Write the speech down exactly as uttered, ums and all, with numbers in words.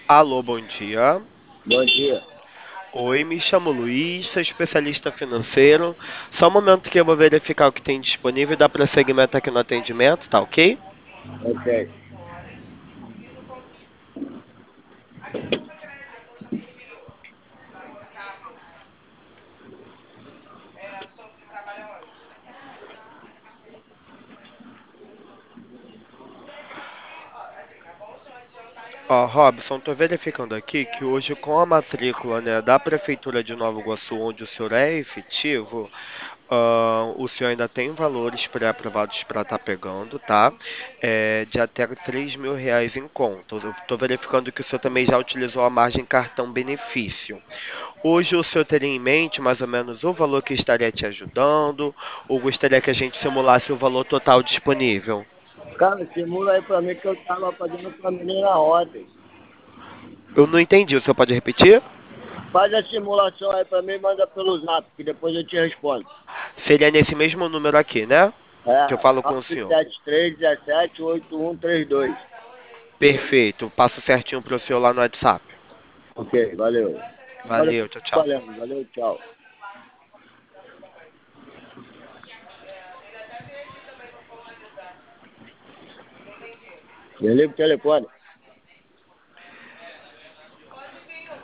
Alô, bom dia. Bom dia. Oi, me chamo Luiz, sou especialista financeiro. Só um momento que eu vou verificar o que tem disponível e dar prosseguimento aqui no atendimento, tá ok? Ok. Ó, Robson, tô verificando aqui que hoje com a matrícula, né, da Prefeitura de Nova Iguaçu, onde o senhor é efetivo, ah, o senhor ainda tem valores pré-aprovados para estar pegando, tá? É, de até três mil reais em conta. Eu tô verificando que o senhor também já utilizou a margem cartão benefício. Hoje o senhor teria em mente mais ou menos o valor que estaria te ajudando, ou gostaria que a gente simulasse o valor total disponível? Cara, simula aí pra mim que eu tava fazendo pra menina ontem. Eu não entendi, o senhor pode repetir? Faz a simulação aí pra mim e manda pelo zap, que depois eu te respondo. Seria nesse mesmo número aqui, né? Que eu É, falo com o nove senhor. sete três um sete oito um três dois. Perfeito, passo certinho pro senhor lá no WhatsApp. Ok, valeu. Agora eu Valeu, tô tchau, tchau. trabalhando. Valeu, tchau. Desliga o telefone.